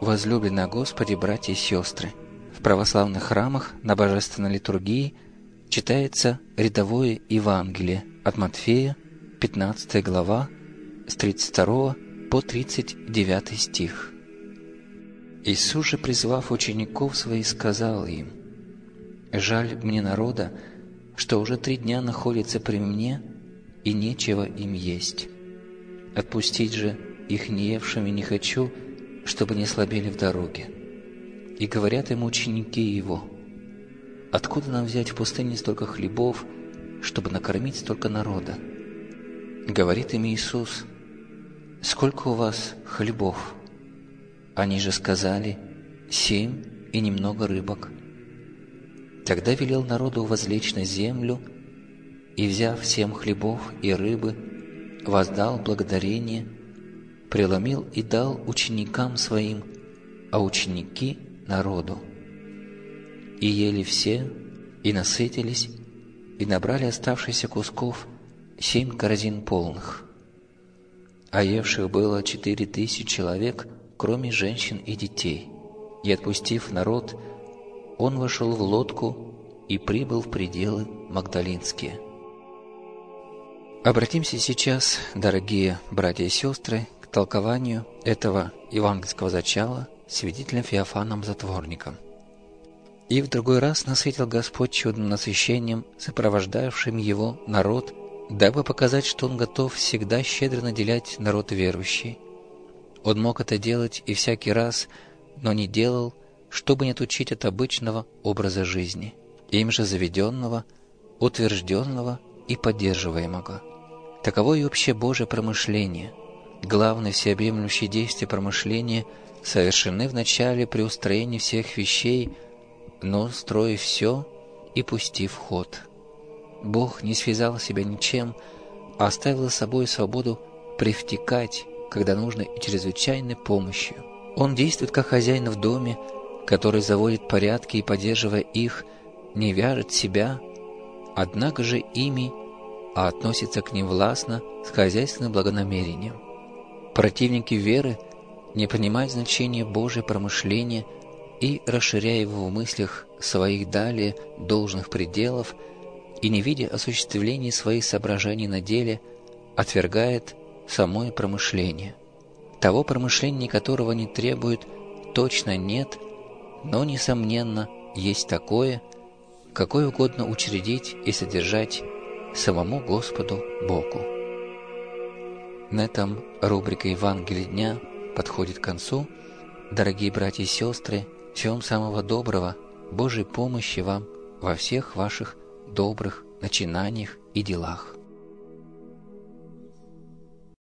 Возлюбленные Господи, братья и сестры, в православных храмах на Божественной литургии читается рядовое Евангелие от Матфея, 15 глава, с 32 по 39 стих. Иисус же, призвав учеников своих, сказал им: «Жаль мне народа, что уже 3 дня находится при мне, и нечего им есть. Отпустить же их неевшими не хочу, чтобы не слабели в дороге». И говорят ему ученики его: «Откуда нам взять в пустыне столько хлебов, чтобы накормить столько народа?» Говорит им Иисус: «Сколько у вас хлебов?» Они же сказали: 7 и немного рыбок. Тогда велел народу возлечь на землю, и, взяв 7 хлебов и рыбы, воздал благодарение, преломил и дал ученикам своим, а ученики — народу. И ели все, и насытились, и набрали оставшихся кусков 7 корзин полных. А евших было 4000 человек, кроме женщин и детей. И, отпустив народ, он вошел в лодку и прибыл в пределы Магдалинские. Обратимся сейчас, дорогие братья и сестры, к толкованию этого евангельского зачала святителем Феофаном Затворником. «И в другой раз насытил Господь чудным насыщением, сопровождавшим его народ, дабы показать, что Он готов всегда щедро наделять народ верующий. Он мог это делать и всякий раз, но не делал, чтобы не отучить от обычного образа жизни, им же заведенного, утвержденного и поддерживаемого. Таково и общее Божие промышление. Главное всеобъемлющее действие промышления совершены в начале при устроении всех вещей, но строив все и пустив ход. Бог не связал себя ничем, а оставил за собой свободу привтекать, когда нужно, и чрезвычайной помощью. Он действует как хозяин в доме, который заводит порядки и, поддерживая их, не вяжет себя, однако же ими, а относится к ним властно с хозяйственным благонамерением. Противники веры не понимают значения Божьего промышления и, расширяя его в мыслях своих далее должных пределов и не видя осуществления своих соображений на деле, отвергает самое промышление. Того промышления, которого не требует, точно нет, но, несомненно, есть такое, какое угодно учредить и содержать самому Господу Богу. На этом рубрика Евангелия дня подходит к концу. Дорогие братья и сестры, всего вам самого доброго, Божьей помощи вам во всех ваших добрых начинаниях и делах.